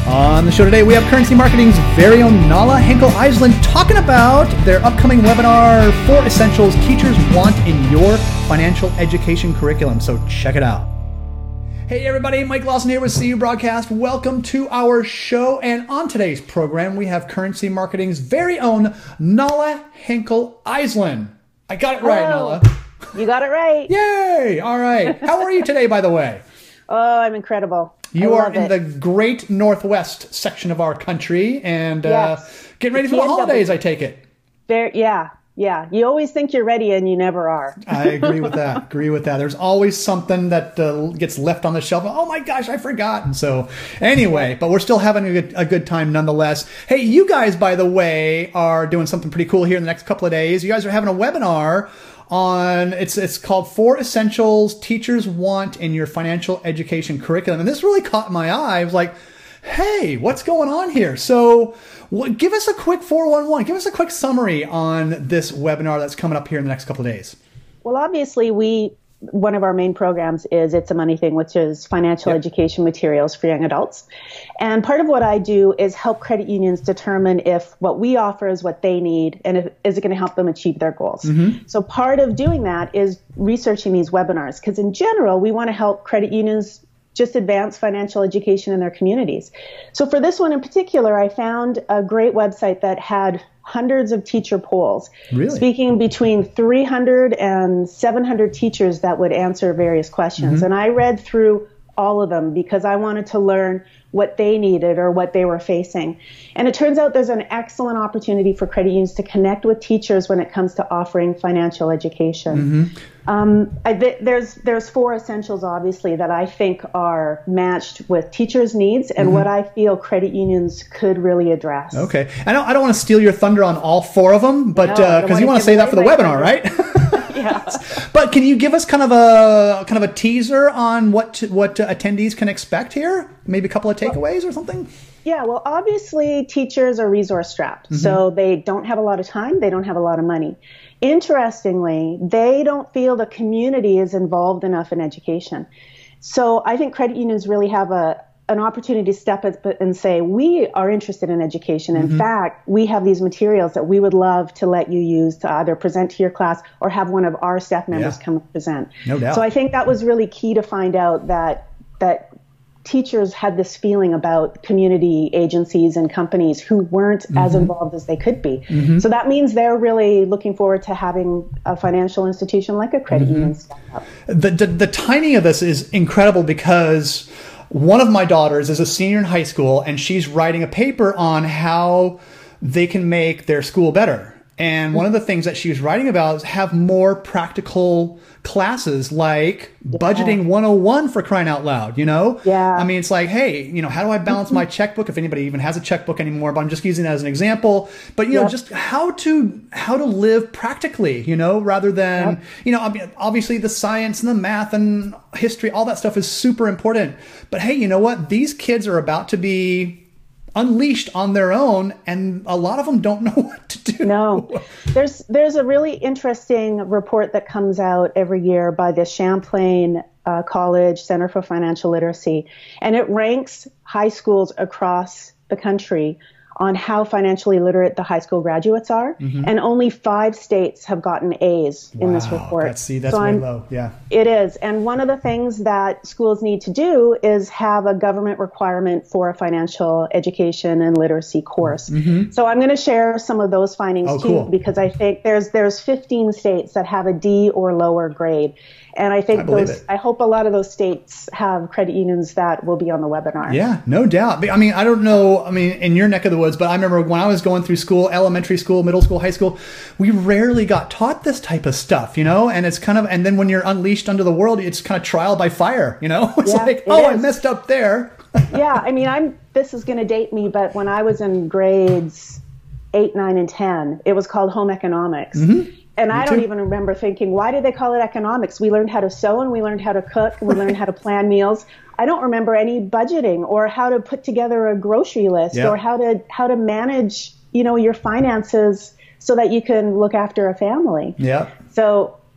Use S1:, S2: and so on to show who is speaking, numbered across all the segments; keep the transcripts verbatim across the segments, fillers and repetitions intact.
S1: On the show today, we have Currency Marketing's very own Nala Henkel-Eisland talking about their upcoming webinar, Four Essentials Teachers Want in Your Financial Education Curriculum. So check it out. Hey everybody, Mike Lawson here with C U Broadcast. Welcome to our show. And on today's program, we have Currency Marketing's very own Nala Henkel-Eisland. I got it right,
S2: Hello.
S1: Nala.
S2: You got it right.
S1: Yay! All right. How are you today, by the way?
S2: Oh, I'm incredible.
S1: You
S2: I
S1: are
S2: love
S1: in
S2: it.
S1: the great Northwest section of our country and uh,
S2: Yes.
S1: getting ready for the
S2: P N W.
S1: holidays, I take it.
S2: There, yeah, yeah. You always think you're ready and you never are.
S1: I agree with that. Agree with that. There's always something that uh, gets left on the shelf. Oh my gosh, I forgot. And so anyway, but we're still having a good, a good time nonetheless. Hey, you guys, by the way, are doing something pretty cool here in the next couple of days. You guys are having a webinar on, it's it's called Four Essentials Teachers Want in Your Financial Education Curriculum. And this really caught my eye. I was like, hey, what's going on here? So what, give us a quick four one one. Give us a quick summary on this webinar that's coming up here in the next couple of days.
S2: Well, obviously, we one of our main programs is It's a Money Thing, which is financial
S1: Yep.
S2: education materials for young adults. And part of what I do is help credit unions determine if what we offer is what they need and if, is it going to help them achieve their goals.
S1: Mm-hmm.
S2: So part of doing that is researching these webinars, because in general, we want to help credit unions just advance financial education in their communities. So for this one in particular, I found a great website that had hundreds of teacher polls,
S1: Really?
S2: speaking between three hundred and seven hundred teachers that would answer various questions.
S1: Mm-hmm.
S2: And I read through all of them because I wanted to learn what they needed or what they were facing. And it turns out there's an excellent opportunity for credit unions to connect with teachers when it comes to offering financial education.
S1: Mm-hmm.
S2: Um, I, th- there's there's four essentials, obviously, that I think are matched with teachers' needs and
S1: Mm-hmm.
S2: what I feel credit unions could really address.
S1: Okay. I don't, I don't want to steal your thunder on all four of them, but
S2: No, I
S1: because
S2: don't
S1: you want
S2: wanna
S1: to say
S2: give
S1: that for the
S2: away my
S1: webinar,
S2: thunder.
S1: right?
S2: Yeah.
S1: But can you give us kind of a kind of a teaser on what what uh, attendees can expect here? Maybe a couple of takeaways or something?
S2: Yeah, well, obviously, teachers are resource strapped.
S1: Mm-hmm.
S2: So they don't have a lot of time. They don't have a lot of money. Interestingly, they don't feel the community is involved enough in education. So I think credit unions really have a an opportunity to step up and say, we are interested in education. In
S1: Mm-hmm.
S2: fact, we have these materials that we would love to let you use to either present to your class or have one of our staff members
S1: Yeah.
S2: come and present.
S1: No doubt.
S2: So I think that was really key to find out that that teachers had this feeling about community agencies and companies who weren't
S1: Mm-hmm.
S2: as involved as they could be. So that means they're really looking forward to having a financial institution like a credit
S1: Mm-hmm.
S2: union step up.
S1: The, the the timing of this is incredible because one of my daughters is a senior in high school and she's writing a paper on how they can make their school better. And one of the things that she was writing about is have more practical classes like budgeting one oh one for crying out loud, you know?
S2: Yeah.
S1: I mean, it's like, hey, you know, how do I balance my checkbook if anybody even has a checkbook anymore, but I'm just using that as an example. But, you know,
S2: Yep.
S1: just how to how to live practically, you know, rather than,
S2: Yep.
S1: you know, I mean, obviously the science and the math and history, all that stuff is super important. But hey, you know what? These kids are about to be unleashed on their own, and a lot of them don't know what to do.
S2: No, there's there's a really interesting report that comes out every year by the Champlain uh, College Center for Financial Literacy, and it ranks high schools across the country on how financially literate the high school graduates are, and only five states have gotten A's in this
S1: Wow,
S2: report.
S1: That's, see, that's
S2: So
S1: way
S2: I'm-
S1: low. Yeah.
S2: It is. And one of the things that schools need to do is have a government requirement for a financial education and literacy course. So I'm going to share some of those findings
S1: Oh,
S2: too,
S1: cool.
S2: because I think there's there's fifteen states that have a D or lower grade. And I think
S1: I believe
S2: those
S1: it.
S2: I hope a lot of those states have credit unions that will be on the webinar.
S1: Yeah, no doubt. But, I mean, I don't know, I mean, in your neck of the woods, but I remember when I was going through school, elementary school, middle school, high school, we rarely got taught this type of stuff, you know? And it's kind of, and then when you're unleashed onto the world, it's kind of trial by fire, you know? It's
S2: Yeah,
S1: like,
S2: it
S1: oh, I
S2: is.
S1: messed up there.
S2: Yeah, I mean, I'm. This is going to date me, but when I was in grades eight, nine, and ten, it was called home economics. And I don't
S1: too.
S2: even remember thinking, why did they call it economics? We learned how to sew and we learned how to cook and we learned how to plan meals. I don't remember any budgeting or how to put together a grocery list
S1: Yeah.
S2: or how to how to manage, you know, your finances so that you can look after a family.
S1: Yeah.
S2: So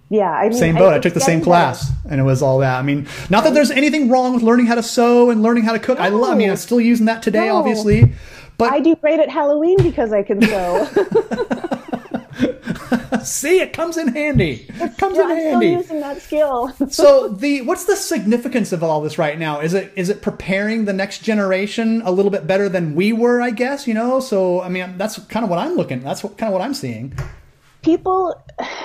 S2: Yeah, I mean,
S1: same boat. I, I took the same
S2: better.
S1: class, and it was all that. I mean, not that there's anything wrong with learning how to sew and learning how to cook. No. I love. I mean, I'm still using that today, no. obviously. But
S2: I do great at Halloween because I can sew.
S1: See, it comes in handy. It comes
S2: yeah,
S1: in
S2: I'm
S1: handy.
S2: Still using that skill.
S1: So the what's the significance of all this right now? Is it is it preparing the next generation a little bit better than we were? I guess you know. So I mean, that's kind of what I'm looking. That's what, kind of what I'm seeing.
S2: People.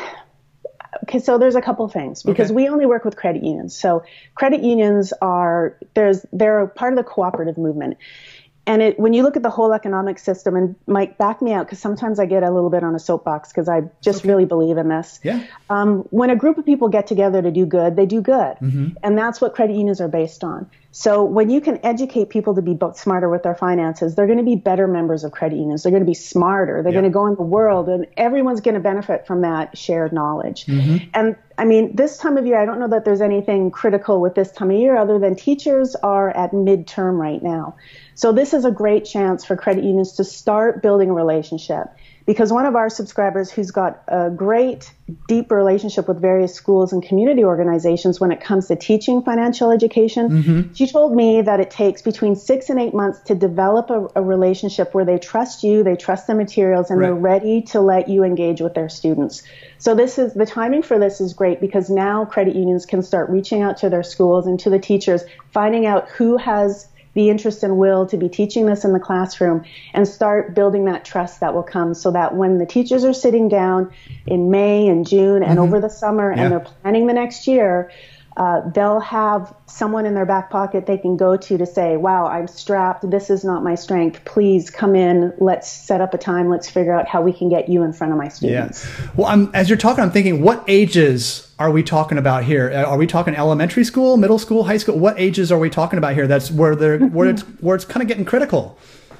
S2: Okay, so there's a couple things because
S1: okay.
S2: we only work with credit unions. So credit unions are there's they're part of the cooperative movement. And it, when you look at the whole economic system, and Mike, back me out because sometimes I get a little bit on a soapbox because I just okay. really believe in this.
S1: Yeah.
S2: Um, when a group of people get together to do good, they do good.
S1: Mm-hmm.
S2: And that's what credit unions are based on. So when you can educate people to be smarter with their finances, they're going to be better members of credit unions. They're going to be smarter. They're yeah. going to go in the world, and everyone's going to benefit from that shared knowledge.
S1: Mm-hmm.
S2: And I mean, this time of year, I don't know that there's anything critical with this time of year other than teachers are at midterm right now. So this is a great chance for credit unions to start building a relationship. Because one of our subscribers who's got a great, deep relationship with various schools and community organizations when it comes to teaching financial education,
S1: mm-hmm.
S2: she told me that it takes between six and eight months to develop a, a relationship where they trust you, they trust the materials, and
S1: right.
S2: they're ready to let you engage with their students. So this is the timing for this is great because now credit unions can start reaching out to their schools and to the teachers, finding out who has the interest and will to be teaching this in the classroom and start building that trust that will come so that when the teachers are sitting down in May and June and
S1: mm-hmm.
S2: over the summer
S1: yeah.
S2: and they're planning the next year, uh, they'll have someone in their back pocket they can go to to say, wow, I'm strapped. This is not my strength. Please come in. Let's set up a time. Let's figure out how we can get you in front of my students.
S1: Yeah. Well, I'm, as you're talking, I'm thinking, what ages are we talking about here? Are we talking elementary school, middle school, high school? What ages are we talking about here? That's where they're where it's where it's kind of getting critical.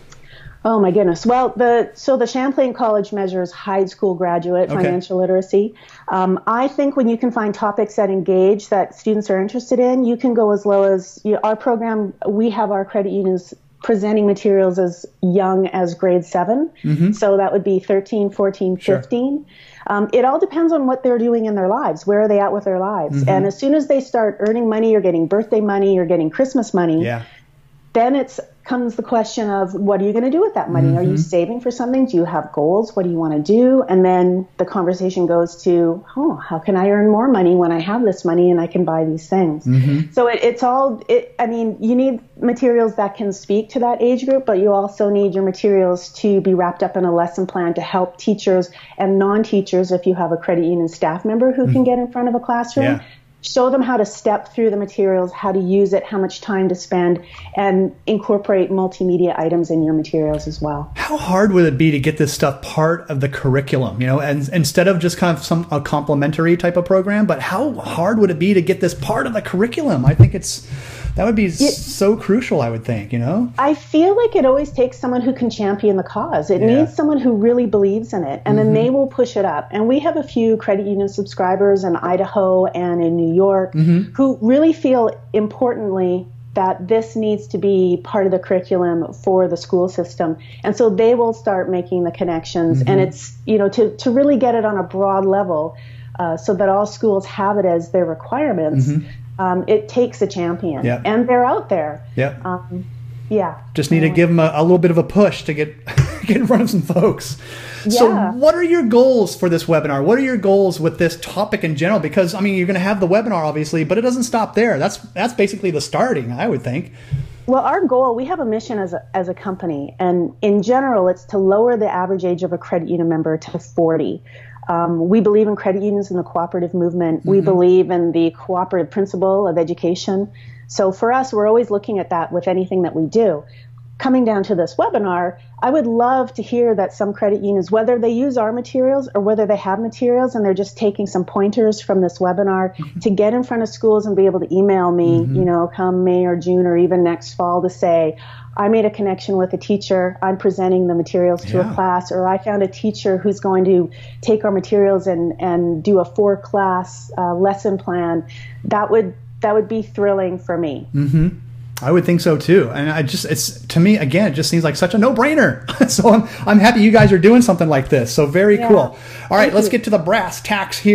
S2: Oh my goodness. Well, the so the Champlain College measures high school graduate
S1: okay.
S2: financial literacy. Um, I think when you can find topics that engage that students are interested in, you can go as low as you know, our program. We have our credit unions presenting materials as young as grade seven.
S1: Mm-hmm.
S2: So that would be thirteen, fourteen,
S1: sure.
S2: fifteen. Um, it all depends on what they're doing in their lives. Where are they at with their lives?
S1: Mm-hmm.
S2: And as soon as they start earning money or getting birthday money or getting Christmas money,
S1: yeah.
S2: then it's comes the question of what are you going to do with that money?
S1: Mm-hmm.
S2: Are you saving for something? Do you have goals? What do you want to do? And then the conversation goes to, oh, how can I earn more money when I have this money and I can buy these things?
S1: Mm-hmm.
S2: So it, it's all, it, I mean, you need materials that can speak to that age group, but you also need your materials to be wrapped up in a lesson plan to help teachers and non-teachers, if you have a credit union staff member who mm-hmm. can get in front of a classroom.
S1: Yeah.
S2: Show them how to step through the materials, how to use it, how much time to spend, and incorporate multimedia items in your materials as well.
S1: How hard would it be to get this stuff part of the curriculum, you know, and instead of just kind of some a complementary type of program, but how hard would it be to get this part of the curriculum? I think it's that would be it, so crucial, I would think, you know?
S2: I feel like it always takes someone who can champion the cause. It
S1: yeah.
S2: needs someone who really believes in it, and
S1: mm-hmm.
S2: then they will push it up. And we have a few credit union subscribers in Idaho and in New York
S1: mm-hmm.
S2: who really feel importantly that this needs to be part of the curriculum for the school system. And so they will start making the connections.
S1: Mm-hmm.
S2: And it's, you know, to, to really get it on a broad level uh, so that all schools have it as their requirements.
S1: Mm-hmm.
S2: Um, it takes a champion,
S1: yep.
S2: and they're out there.
S1: Yep.
S2: Um, yeah.
S1: Just need to give them a, a little bit of a push to get get in front of some folks.
S2: Yeah.
S1: So what are your goals for this webinar? What are your goals with this topic in general? Because, I mean, you're going to have the webinar, obviously, but it doesn't stop there. That's that's basically the starting, I would think.
S2: Well, our goal, we have a mission as a, as a company, and in general, it's to lower the average age of a credit union member to forty. Um, we believe in credit unions and the cooperative movement. Mm-hmm. We believe in the cooperative principle of education. So for us, we're always looking at that with anything that we do. Coming down to this webinar, I would love to hear that some credit unions, whether they use our materials or whether they have materials and they're just taking some pointers from this webinar mm-hmm. to get in front of schools and be able to email me, mm-hmm. you know, come May or June or even next fall to say, I made a connection with a teacher, I'm presenting the materials to
S1: yeah.
S2: a class, or I found a teacher who's going to take our materials and, and do a four class uh, lesson plan. That would that would be thrilling for me.
S1: Mm-hmm. I would think so too. And I just, it's, to me, again, it just seems like such a no-brainer. So I'm, I'm happy you guys are doing something like this. So very
S2: yeah.
S1: cool. All right,
S2: Thank
S1: let's
S2: you.
S1: get to the brass tacks here.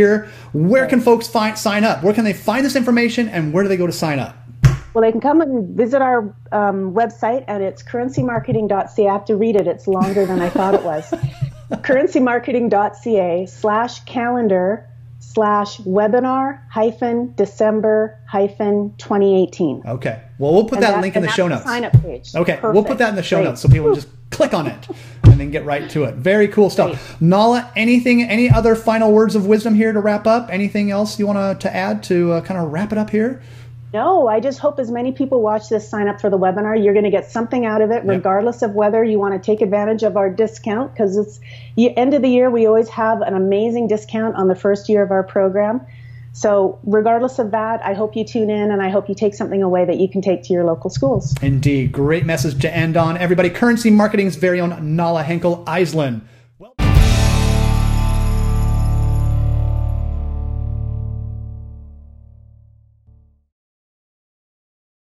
S1: Where can folks find sign up? Where can they find this information, and where do they go to sign up?
S2: Well, they can come and visit our um, website, and it's currency marketing dot c a. I have to read it. It's longer than I thought it was. currency marketing dot c a slash calendar slash webinar hyphen December hyphen twenty eighteen.
S1: Okay. Well, we'll put
S2: and
S1: that,
S2: that
S1: link in the show notes.
S2: The sign up page.
S1: Okay.
S2: Perfect.
S1: We'll put that in the show
S2: Great.
S1: notes so people just click on it and then get right to it. Very cool stuff. Great. Nala, anything, any other final words of wisdom here to wrap up? Anything else you want to add to uh, kind of wrap it up here?
S2: No, I just hope as many people watch this, sign up for the webinar. You're going to get something out of it, regardless yep. of whether you want to take advantage of our discount, because it's the end of the year. We always have an amazing discount on the first year of our program. So regardless of that, I hope you tune in, and I hope you take something away that you can take to your local schools.
S1: Indeed. Great message to end on. Everybody, Currency Marketing's very own Nala Henkel-Eisland.